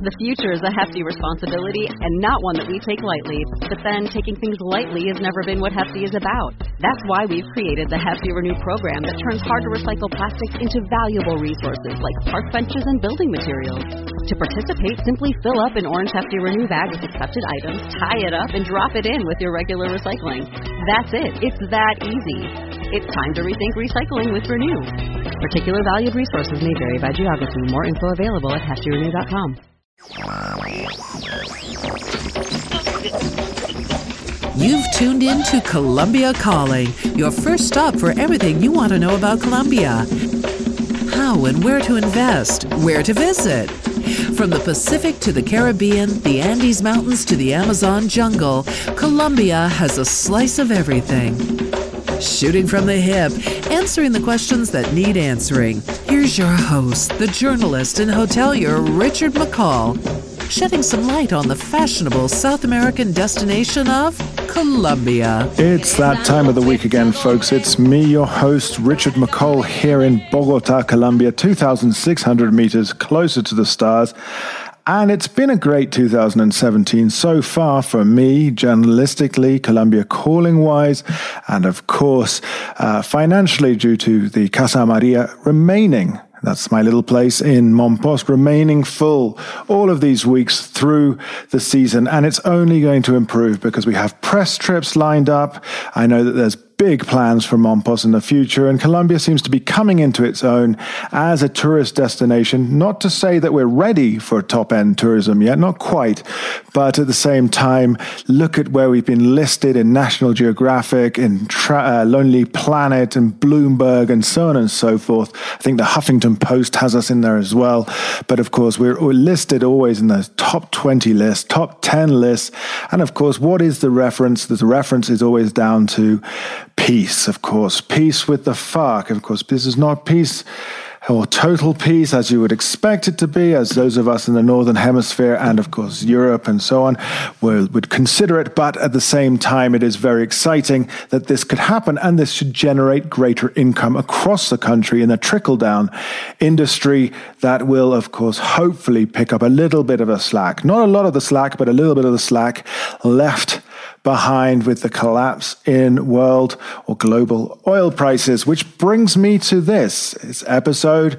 The future is a hefty responsibility and not one that we take lightly. But then taking things lightly has never been what Hefty is about. That's why we've created the Hefty Renew program that turns hard-to-recycle plastics into valuable resources like park benches and building materials. To participate, simply fill up an orange Hefty Renew bag with accepted items, tie it up, and drop it in with your regular recycling. That's it. It's that easy. It's time to rethink recycling with Renew. Particular valued resources may vary by geography. More info available at heftyrenew.com. You've tuned in to Colombia Calling, your first stop for everything you want to know about Colombia. How and where to invest, where to visit. From the Pacific to the Caribbean, the Andes Mountains to the Amazon jungle, Colombia has a slice of everything. Shooting from the hip, answering the questions that need answering. Here's your host, the journalist and hotelier Richard McCall, shedding some light on the fashionable South American destination of Colombia. It's that time of the week again, folks. It's me, your host, Richard McCall, here in Bogota, Colombia, 2,600 meters closer to the stars. And it's been a great 2017 so far for me, journalistically, Colombia Calling-wise, and of course, financially due to the Casa Maria remaining. That's my little place in Monpós, remaining full all of these weeks through the season. And it's only going to improve because we have press trips lined up. I know that there's big plans for Monpós in the future, and Colombia seems to be coming into its own as a tourist destination. Not to say that we're ready for top-end tourism yet, not quite, but at the same time, look at where we've been listed in National Geographic, in Lonely Planet, and Bloomberg, and so on and so forth. I think the Huffington Post has us in there as well, but of course, we're listed always in those top 20 lists, top 10 lists, and of course, what is the reference? The reference is always down to peace, of course. Peace with the FARC. Of course, this is not peace or total peace as you would expect it to be, as those of us in the Northern Hemisphere and, of course, Europe and so on would consider it. But at the same time, it is very exciting that this could happen, and this should generate greater income across the country in a trickle-down industry that will, of course, hopefully pick up a little bit of the slack. Not a lot of the slack, but a little bit of the slack left behind with the collapse in world or global oil prices, which brings me to this. It's episode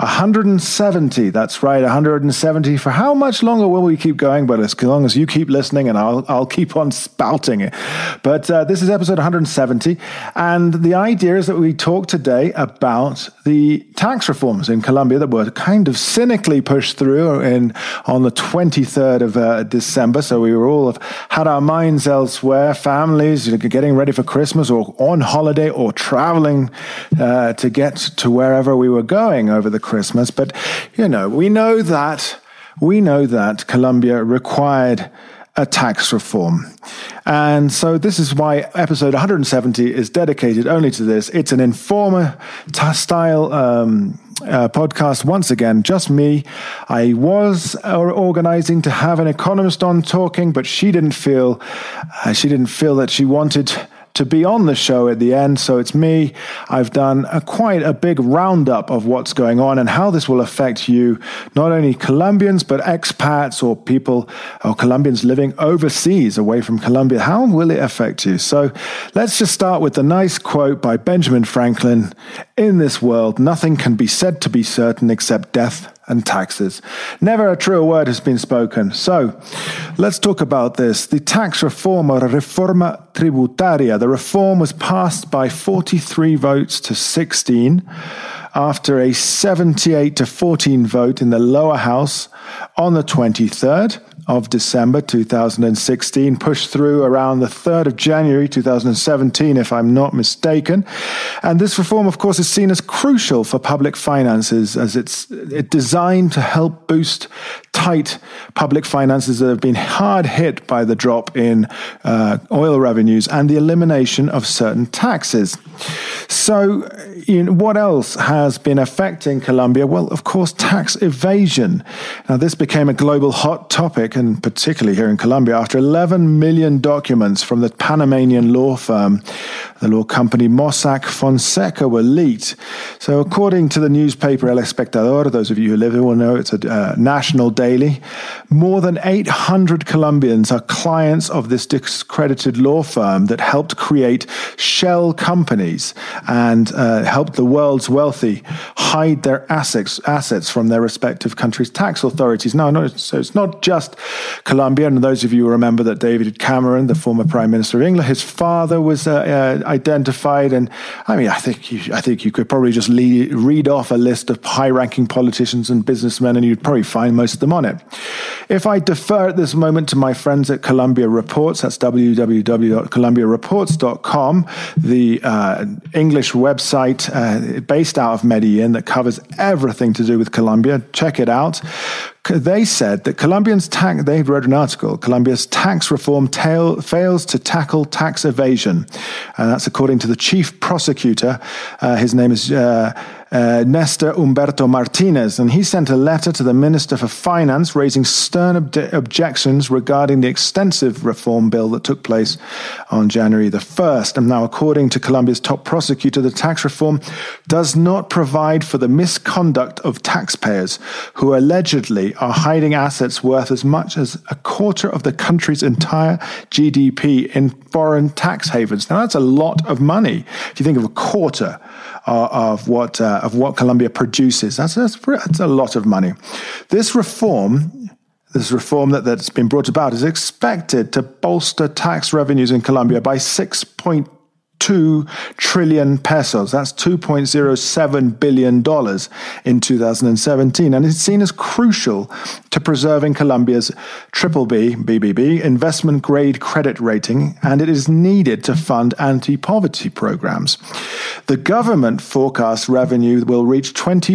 170. That's right, 170. For how much longer will we keep going? But as long as you keep listening, and I'll keep on spouting it. But this is episode 170, and the idea is that we talk today about the tax reforms in Colombia that were kind of cynically pushed through on the 23rd of December. So we were all had our minds elsewhere. Families getting ready for Christmas or on holiday or traveling to get to wherever we were going over the Christmas. But, we know that Colombia required a tax reform. And so this is why episode 170 is dedicated only to this. It's an informer style podcast. Once again, just me. I was organizing to have an economist on talking, but she didn't feel that she wanted to be on the show at the end. So it's me. I've done quite a big roundup of what's going on and how this will affect you, not only Colombians, but expats or people or Colombians living overseas away from Colombia. How will it affect you? So let's just start with the nice quote by Benjamin Franklin. In this world, nothing can be said to be certain except death and taxes. Never a truer word has been spoken. So let's talk about this. The tax reform, or Reforma Tributaria, the reform was passed by 43 votes to 16 after a 78-14 vote in the lower house on the 23rd of December 2016, pushed through around the 3rd of January 2017, if I'm not mistaken. And this reform, of course, is seen as crucial for public finances, as it's designed to help boost tight public finances that have been hard hit by the drop in oil revenues and the elimination of certain taxes. So, what else has been affecting Colombia? Well, of course, tax evasion. Now, this became a global hot topic, and particularly here in Colombia, after 11 million documents from the Panamanian law firm, the law company Mossack Fonseca, were leaked. So, according to the newspaper El Espectador, those of you who live here will know it's a national daily, More than 800 Colombians are clients of this discredited law firm that helped create shell companies and helped the world's wealthy hide their assets from their respective countries' tax authorities. So it's not just Colombia. And those of you who remember that David Cameron, the former Prime Minister of England, his father was identified. And I mean, I think you could probably just read off a list of high-ranking politicians and businessmen, and you'd probably find most of them on it. If I defer at this moment to my friends at Colombia Reports, that's www.colombiareports.com, the English website based out of Medellin that covers everything to do with Colombia. Check it out. They said that they wrote an article, Colombia's tax reform fails to tackle tax evasion. That's according to the chief prosecutor. His name is Nestor Humberto Martinez, and he sent a letter to the Minister for Finance raising stern objections regarding the extensive reform bill that took place on January the 1st. And now, according to Colombia's top prosecutor, the tax reform does not provide for the misconduct of taxpayers who allegedly are hiding assets worth as much as a quarter of the country's entire GDP in foreign tax havens. Now, that's a lot of money. If you think of a quarter of what Colombia produces, that's a lot of money. This reform that's been brought about is expected to bolster tax revenues in Colombia by 6.2 trillion pesos. That's $2.07 billion in 2017. And it's seen as crucial to preserving Colombia's BBB investment grade credit rating, and it is needed to fund anti-poverty programs. The government forecasts revenue will reach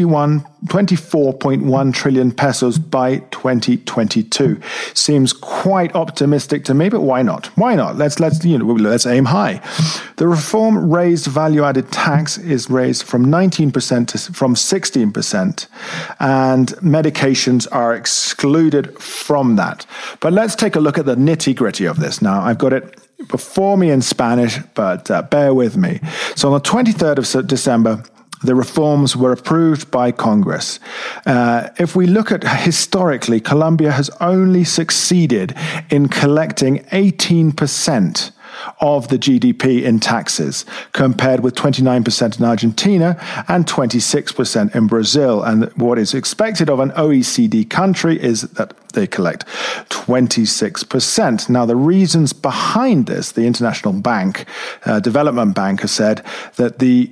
24.1 trillion pesos by 2022. Seems quite optimistic to me, but why not? Why not? Let's aim high. The reform raised value-added tax is raised from 19% from 16%, and medications are excluded from that. But let's take a look at the nitty-gritty of this. Now, I've got it before me in Spanish, but bear with me. So on the 23rd of December, the reforms were approved by Congress. If we look at historically, Colombia has only succeeded in collecting 18% of the GDP in taxes, compared with 29% in Argentina and 26% in Brazil. And what is expected of an OECD country is that they collect 26%. Now, the reasons behind this, the International Development Bank has said that the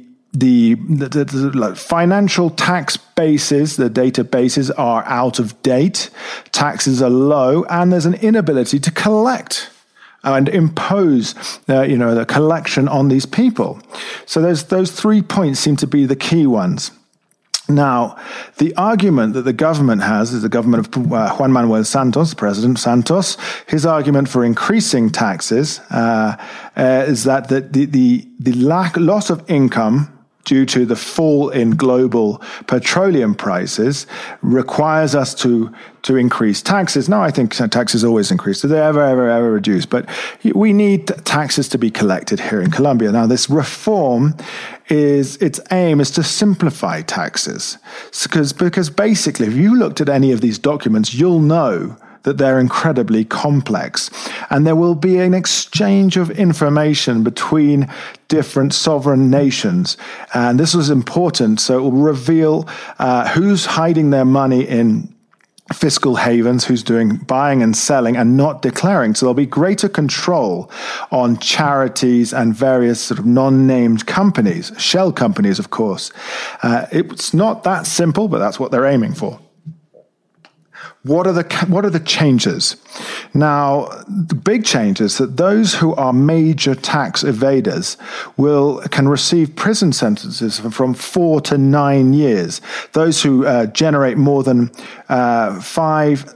financial tax bases, the databases are out of date, taxes are low, and there's an inability to collect and impose, the collection on these people. So those 3 points seem to be the key ones. Now, the argument that the government has is the government of Juan Manuel Santos, President Santos. His argument for increasing taxes is that the loss of income due to the fall in global petroleum prices requires us to increase taxes. Now, I think taxes always increase. Do they ever reduce? But we need taxes to be collected here in Colombia. Now, this reform its aim is to simplify taxes. Because basically, if you looked at any of these documents, you'll know that they're incredibly complex. And there will be an exchange of information between different sovereign nations. And this was important, so it will reveal who's hiding their money in fiscal havens, who's doing buying and selling and not declaring. So there'll be greater control on charities and various sort of non-named companies, shell companies, of course. It's not that simple, but that's what they're aiming for. What are the changes? Now, the big change is that those who are major tax evaders can receive prison sentences from 4 to 9 years. Those who generate more than 5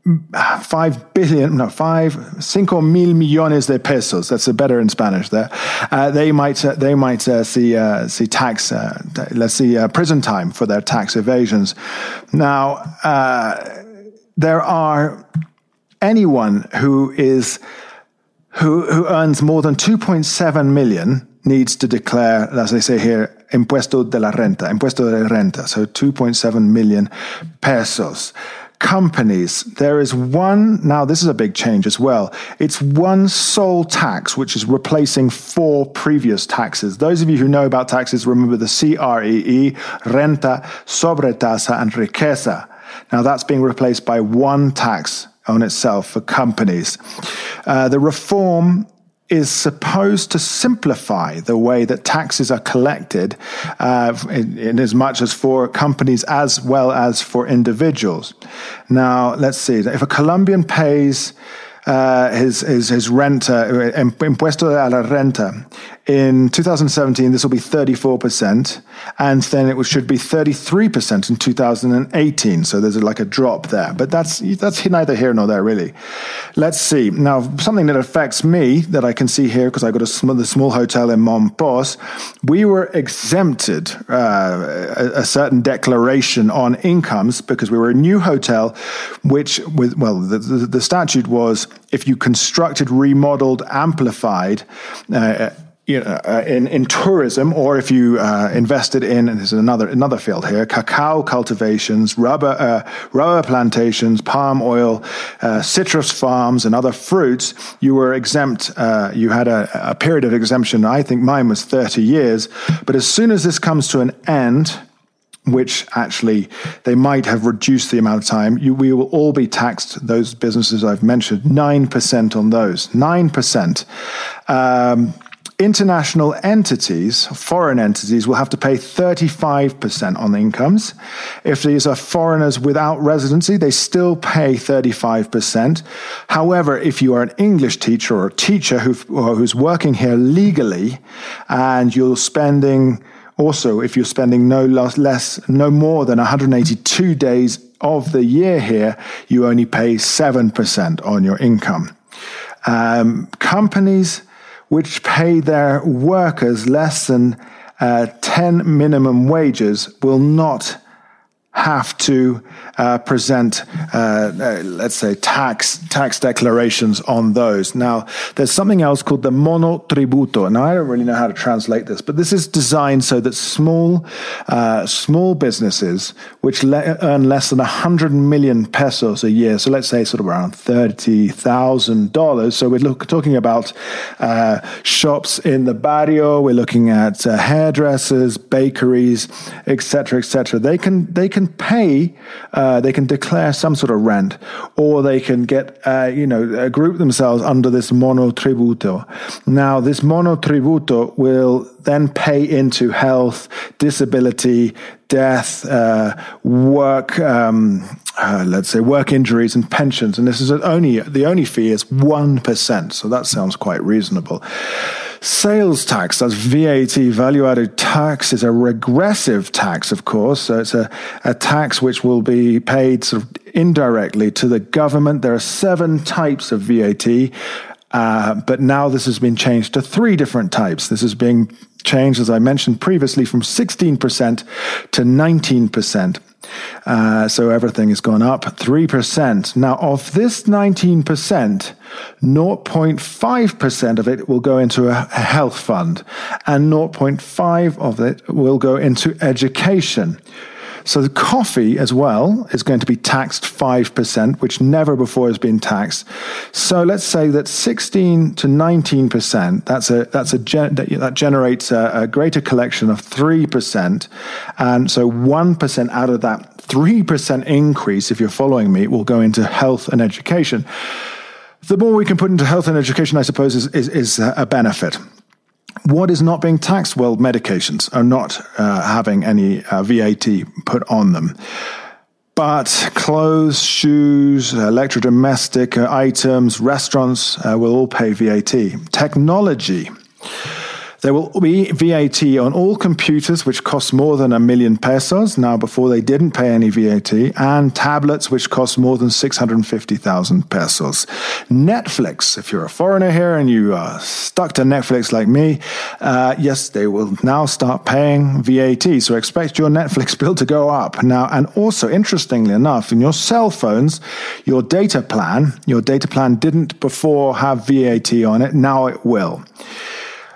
mil millones de pesos. That's better in Spanish there. They might see tax. Let's see prison time for their tax evasions. Now, there are anyone who earns more than 2.7 million needs to declare, as they say here, impuesto de renta, so 2.7 million pesos. companies, there is one, now this is a big change as well. It's one sole tax, which is replacing 4 previous taxes. Those of you who know about taxes remember the CREE, renta, sobretasa, and riqueza. Now that's being replaced by one tax on itself for companies. The reform is supposed to simplify the way that taxes are collected in as much as for companies as well as for individuals. Now, let's see. If a Colombian pays his renta, impuesto a la renta, in 2017, this will be 34%, and then it should be 33% in 2018. So there's like a drop there, but that's neither here nor there, really. Let's see. Now, something that affects me that I can see here, because I got the small hotel in Mompos, we were exempted a certain declaration on incomes because we were a new hotel, which, the statute was if you constructed, remodeled, amplified, in tourism, or if you invested in, and there's another field here, cacao cultivations, rubber plantations, palm oil, citrus farms, and other fruits, you were exempt. You had a period of exemption. I think mine was 30 years. But as soon as this comes to an end, which actually they might have reduced the amount of time, we will all be taxed, those businesses I've mentioned, 9% on those. 9%. International entities, foreign entities, will have to pay 35% on the incomes. If these are foreigners without residency, they still pay 35%. However, if you are an English teacher or a teacher who's working here legally, and you're spending, also, if you're spending no more than 182 days of the year here, you only pay 7% on your income. Companies which pay their workers less than 10 minimum wages will not have to present, let's say, tax declarations on those. Now, there's something else called the monotributo. Now, I don't really know how to translate this, but this is designed so that small businesses which earn less than 100 million pesos a year, so let's say sort of around $30,000. So we're talking about shops in the barrio. We're looking at hairdressers, bakeries, etc., etc. They can pay, they can declare some sort of rent, or they can get, group themselves under this monotributo. Now, this monotributo will then pay into health, disability, death, work, let's say work injuries and pensions. And this is the only fee is 1%. So that sounds quite reasonable. Sales tax, that's VAT, value-added tax, is a regressive tax, of course. So it's a tax which will be paid sort of indirectly to the government. There are 7 types of VAT, but now this has been changed to 3 different types. This is being changed, as I mentioned previously, from 16% to 19%. So everything has gone up 3%. Now, of this 19%, 0.5% of it will go into a health fund, and 0.5% of it will go into education. So the coffee as well is going to be taxed 5%, which never before has been taxed. So let's say that 16 to 19%, that generates a greater collection of 3%. And so 1% out of that 3% increase, if you're following me, will go into health and education. The more we can put into health and education, I suppose, is a benefit. What is not being taxed? Well, medications are not having any VAT put on them. But clothes, shoes, electrodomestic items, restaurants will all pay VAT. Technology. There will be VAT on all computers which cost more than 1 million pesos. Now, before they didn't pay any VAT, and tablets which cost more than 650,000 pesos. Netflix, if you're a foreigner here and you are stuck to Netflix like me, yes, they will now start paying VAT. So expect your Netflix bill to go up. Now, and also, interestingly enough, in your cell phones, your data plan didn't before have VAT on it. Now it will.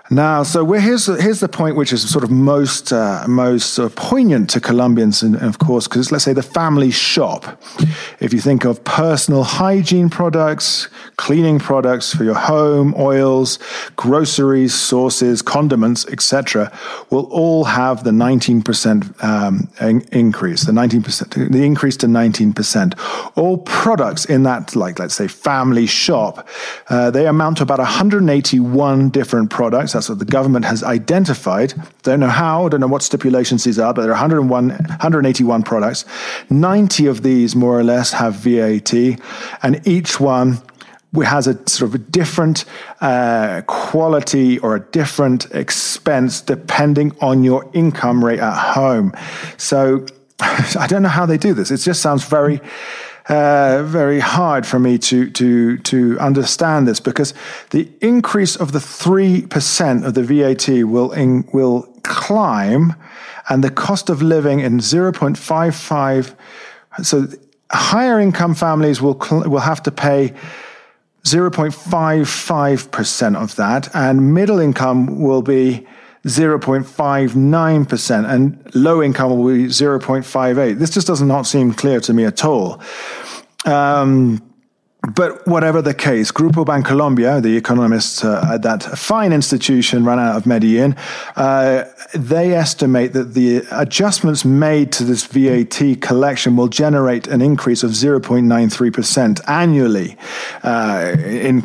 Now, so here's the point which is sort of most poignant to Colombians, and of course, because let's say the family shop. If you think of personal hygiene products, cleaning products for your home, oils, groceries, sauces, condiments, etc., will all have the 19% increase, the increase to 19%. All products in that, like let's say family shop, they amount to about 181 different products. That's what the government has identified. Don't know how, don't know what stipulations these are, but there are 181 products. 90 of these, more or less, have VAT, and each one has a sort of a different quality or a different expense depending on your income rate at home. So I don't know how they do this. It just sounds very hard for me to understand this, because the increase of the 3% of the VAT will climb, and the cost of living in 0.55. So higher income families will have to pay 0.55% of that, and middle income will be 0.59%, and low income will be 0.58. This just does not seem clear to me at all. But whatever the case, Grupo Bancolombia, the economists at that fine institution run out of Medellin, they estimate that the adjustments made to this VAT collection will generate an increase of 0.93% annually in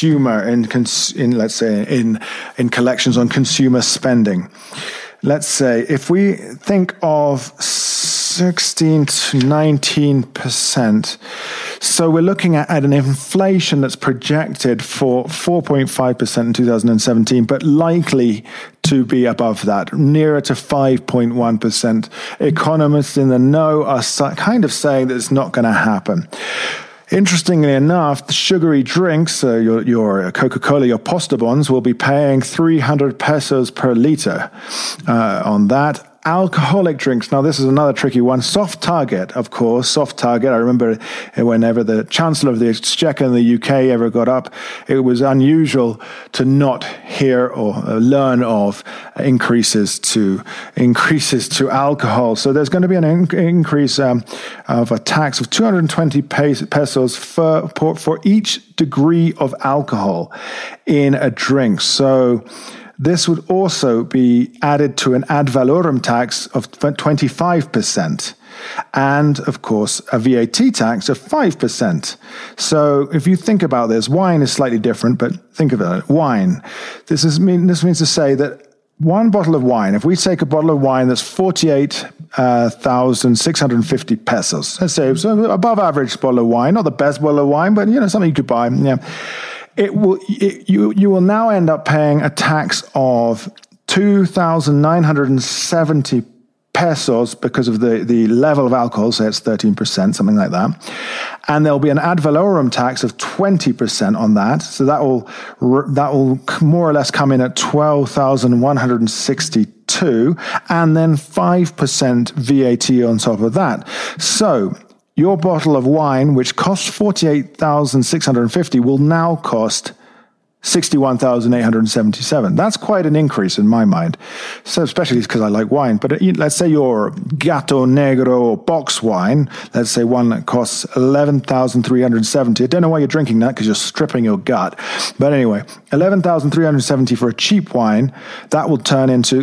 collections on consumer spending. Let's say if we think of 16 to 19%, so we're looking at an inflation that's projected for 4.5% in 2017, but likely to be above that, nearer to 5.1%. Economists in the know are kind of saying that it's not going to happen. Interestingly enough, the sugary drinks, your Coca-Cola, your Postobons, will be paying 300 pesos per liter on that. Alcoholic drinks. Now, this is another tricky one. Soft target, of course. Soft target. I remember whenever the Chancellor of the Exchequer in the UK ever got up, it was unusual to not hear or learn of increases to alcohol. So there's going to be an increase of a tax of 220 pesos for each degree of alcohol in a drink. So this would also be added to an ad valorem tax of 25%, and, of course, a VAT tax of 5%. So if you think about this, wine is slightly different, but think of it, wine. This means to say that one bottle of wine, if we take a bottle of wine that's 48,650 pesos, let's say, so above average bottle of wine, not the best bottle of wine, but, something you could buy, you will now end up paying a tax of 2,970 pesos because of the level of alcohol, so it's 13%, something like that. And there'll be an ad valorem tax of 20% on that. So that will more or less come in at 12,162, and then 5% VAT on top of that. So your bottle of wine, which costs 48,650, will now cost 61,877. That's quite an increase in my mind. So especially because I like wine. But let's say your Gato Negro box wine, let's say one that costs 11,370. I don't know why you're drinking that, because you're stripping your gut. But anyway, 11,370 for a cheap wine, that will turn into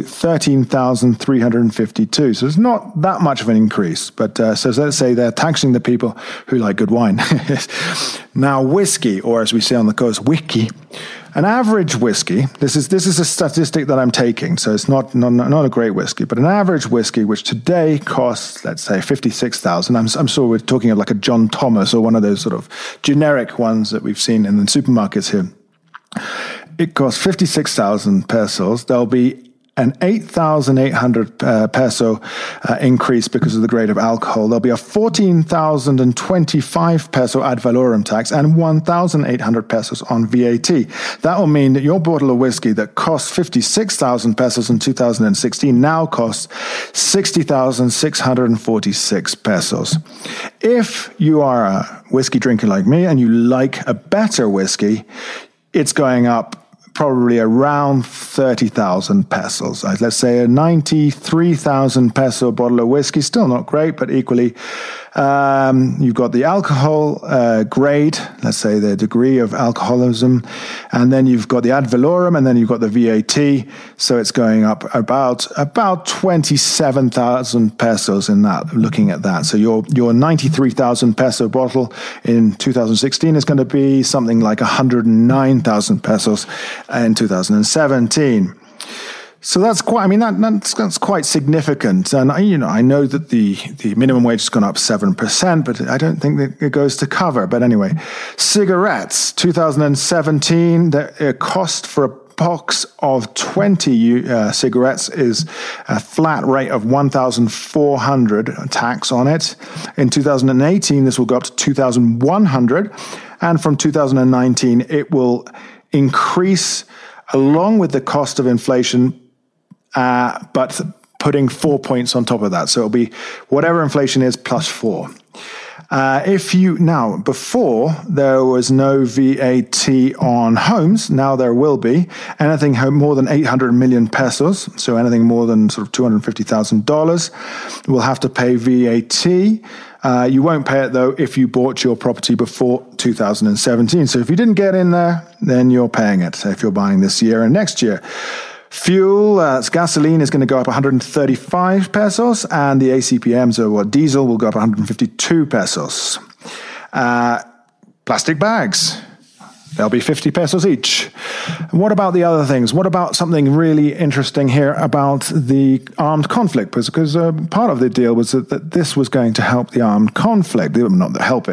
13,352. So it's not that much of an increase. But so let's say they're taxing the people who like good wine. Now, whiskey, or as we say on the coast, whisky. An average whiskey, this is a statistic that I'm taking, so it's not a great whiskey, but an average whiskey, which today costs, let's say, 56,000. I'm sure we're talking of like a John Thomas or one of those sort of generic ones that we've seen in the supermarkets here. It costs 56,000 pesos. There'll be an 8,800 peso increase because of the grade of alcohol. There'll be a 14,025 peso ad valorem tax and 1,800 pesos on VAT. That will mean that your bottle of whiskey that cost 56,000 pesos in 2016 now costs 60,646 pesos. If you are a whiskey drinker like me and you like a better whiskey, it's going up probably around 30,000 pesos. Let's say a 93,000 peso bottle of whiskey, still not great, but equally, you've got the alcohol grade, let's say the degree of alcoholism, and then you've got the ad valorem, and then you've got the VAT, so it's going up about 27,000 pesos in that, looking at that. So your 93,000 peso bottle in 2016 is going to be something like 109,000 pesos in 2017. So that's quite, that's quite significant. And, I know that the minimum wage has gone up 7%, but I don't think that it goes to cover. But anyway, cigarettes, 2017, the cost for a box of 20 cigarettes is a flat rate of 1,400 tax on it. In 2018, this will go up to 2,100. And from 2019, it will increase along with the cost of inflation, but putting 4 points on top of that. So it'll be whatever inflation is plus 4. Before there was no VAT on homes, now there will be. Anything more than 800 million pesos, so anything more than sort of $250,000, will have to pay VAT. You won't pay it, though, if you bought your property before 2017. So if you didn't get in there, then you're paying it, if you're buying this year and next year. Fuel, gasoline is going to go up 135 pesos, and the ACPMs, or diesel, will go up 152 pesos. Plastic bags, they'll be 50 pesos each. What about the other things? What about something really interesting here about the armed conflict? Because part of the deal was that this was going to help the armed conflict. Not help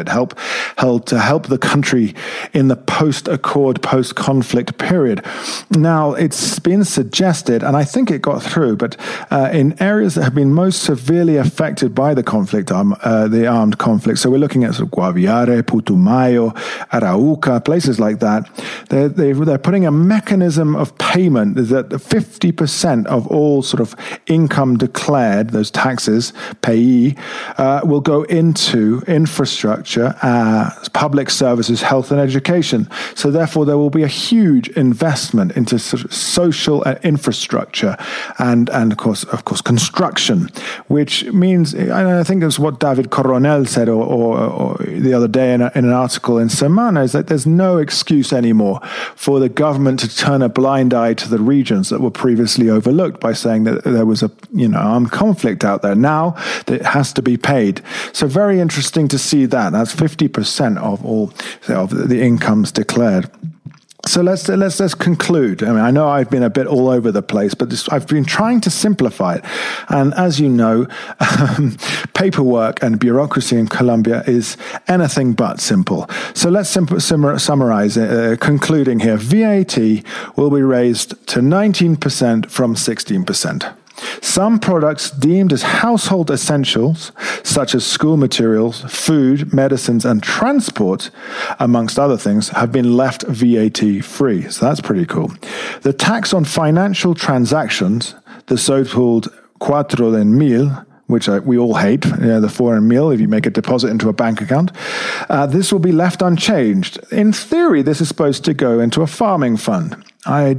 the country in the post-accord, post-conflict period. Now, it's been suggested, and I think it got through, but in areas that have been most severely affected by the conflict, the armed conflict, so we're looking at sort of Guaviare, Putumayo, Arauca, places like that, they're putting a mechanism of payment that 50% of all sort of income declared, those taxes, payee, will go into infrastructure, public services, health and education. So therefore there will be a huge investment into sort of social infrastructure and of course construction, which means, I think it's what David Coronel said or the other day in an article in Semana, is that there's no excuse anymore for the government to turn a blind eye to the regions that were previously overlooked by saying that there was armed conflict out there. Now it has to be paid. So very interesting to see that. That's 50% of all of the incomes declared. So let's conclude. I know I've been a bit all over the place, but I've been trying to simplify it. And as you know, paperwork and bureaucracy in Colombia is anything but simple. So let's summarize it, concluding here. VAT will be raised to 19% from 16%. Some products deemed as household essentials, such as school materials, food, medicines, and transport, amongst other things, have been left VAT-free. So that's pretty cool. The tax on financial transactions, the so-called cuatro de mil, which we all hate, the 4 in mil, if you make a deposit into a bank account, this will be left unchanged. In theory, this is supposed to go into a farming fund. I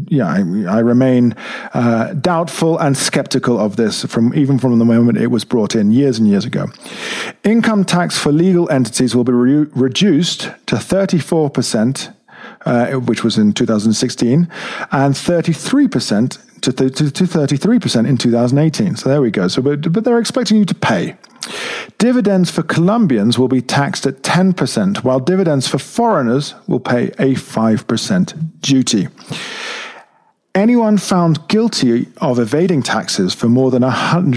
remain doubtful and skeptical of this even from the moment it was brought in years and years ago. Income tax for legal entities will be reduced to 34%, which was in 2016, and 33% to 33% in 2018. So there we go. So, but they're expecting you to pay. Dividends for Colombians will be taxed at 10%, while dividends for foreigners will pay a 5% duty. Anyone found guilty of evading taxes for more than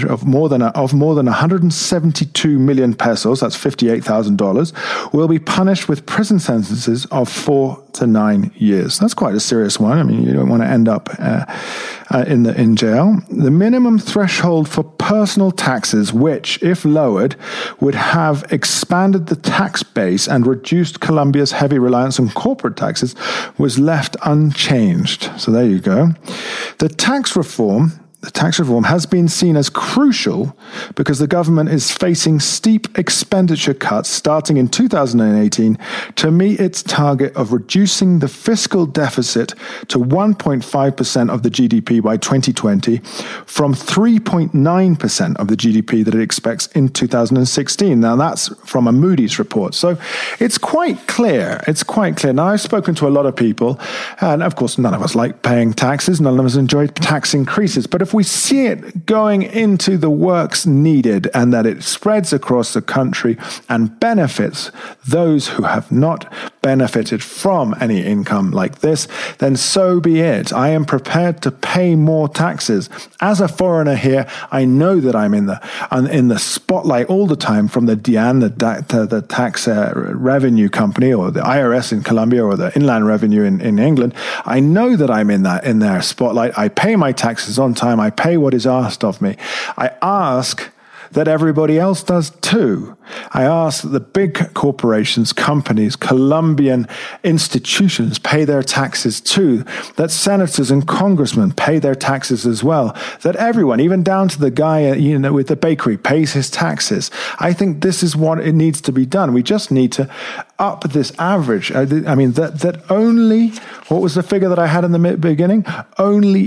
172 million pesos, that's $58,000, will be punished with prison sentences of 4 to 9 years. That's quite a serious one. You don't want to end up in jail. The minimum threshold for personal taxes, which, if lowered, would have expanded the tax base and reduced Colombia's heavy reliance on corporate taxes, was left unchanged. So there you go. The tax reform The tax reform has been seen as crucial because the government is facing steep expenditure cuts starting in 2018 to meet its target of reducing the fiscal deficit to 1.5% of the GDP by 2020 from 3.9% of the GDP that it expects in 2016. Now, that's from a Moody's report. So it's quite clear. It's quite clear. Now, I've spoken to a lot of people, and of course, none of us like paying taxes. None of us enjoy tax increases. But if we see it going into the works needed and that it spreads across the country and benefits those who have not benefited from any income like this, then so be it. I am prepared to pay more taxes. As a foreigner here, I know that I'm in the spotlight all the time from the DIAN, the tax revenue company, or the IRS in Colombia, or the Inland Revenue in England. I know that I'm in their spotlight. I pay my taxes on time. I pay what is asked of me. I ask that everybody else does too. I ask that the big corporations, companies, Colombian institutions pay their taxes too, that senators and congressmen pay their taxes as well, that everyone, even down to the guy with the bakery, pays his taxes. I think this is what it needs to be done. We just need to up this average. I mean, that only, what was the figure that I had in the beginning? Only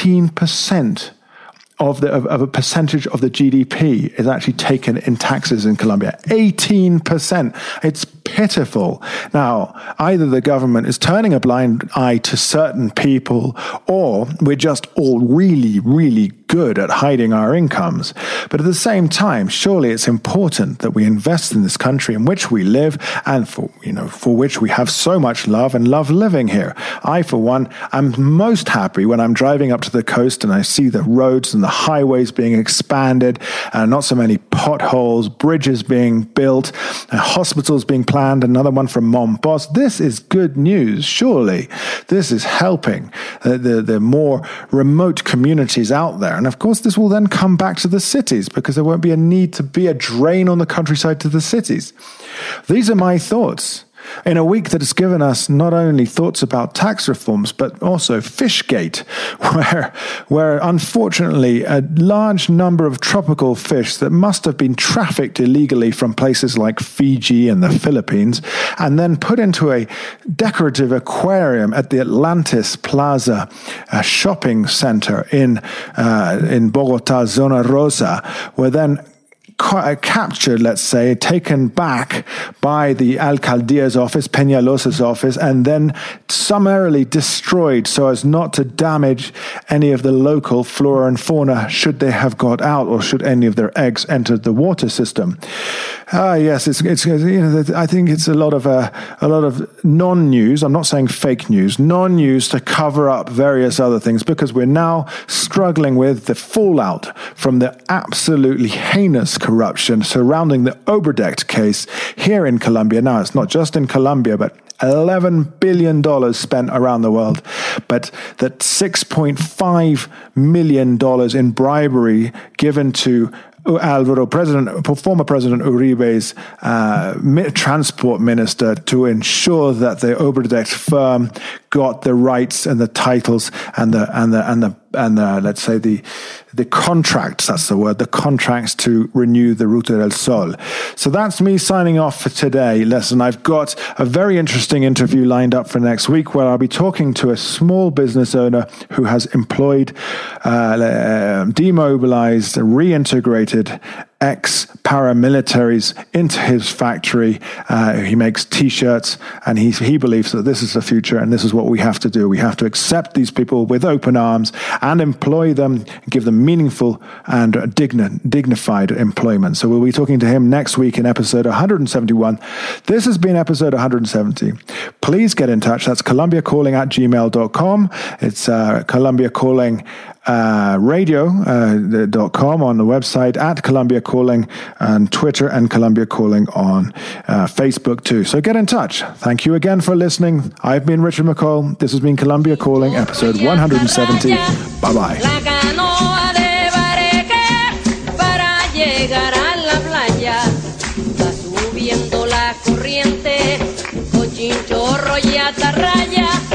18% of a percentage of the GDP is actually taken in taxes in Colombia. 18%. It's pitiful. Now, either the government is turning a blind eye to certain people, or we're just all really, really good at hiding our incomes. But at the same time, surely it's important that we invest in this country in which we live and for which we have so much love and love living here. I, for one, am most happy when I'm driving up to the coast and I see the roads and the highways being expanded, and not so many potholes, bridges being built, and hospitals being planned, another one from Montpos. This is good news, surely. This is helping the more remote communities out there. And of course, this will then come back to the cities because there won't be a need to be a drain on the countryside to the cities. These are my thoughts in a week that has given us not only thoughts about tax reforms, but also Fishgate, where unfortunately a large number of tropical fish that must have been trafficked illegally from places like Fiji and the Philippines, and then put into a decorative aquarium at the Atlantis Plaza shopping center in Bogota, Zona Rosa, were then captured, let's say, taken back by the Alcaldia's office, Peñalos's office, and then summarily destroyed so as not to damage any of the local flora and fauna should they have got out or should any of their eggs enter the water system. Yes, it's I think it's a lot of non-news. I'm not saying fake news, non-news to cover up various other things, because we're now struggling with the fallout from the absolutely heinous corruption surrounding the Oberdect case here in Colombia. Now, it's not just in Colombia, but $11 billion spent around the world, but that $6.5 million in bribery given to former President Uribe's transport minister to ensure that the Oberdect firm got the rights and the titles and the let's say the contracts, that's the word, the contracts to renew the Ruta del Sol. So that's me signing off for today. Listen, I've got a very interesting interview lined up for next week where I'll be talking to a small business owner who has employed, demobilized, reintegrated ex-paramilitaries into his factory. He makes T-shirts, and he believes that this is the future and this is what we have to do. We have to accept these people with open arms and employ them, give them meaningful and dignified employment. So we'll be talking to him next week in episode 171. This has been episode 170. Please get in touch. That's colombiacalling@gmail.com. It's Colombia Calling radio.com on the website, at Colombia Calling on Twitter, and Colombia Calling on Facebook too. So get in touch. Thank you again for listening. I've been Richard McCall. This has been Colombia Calling, episode 170. Bye-bye. La canoa de Bareque para llegar a la playa. Va subiendo la corriente, cochinchorro y atarraya.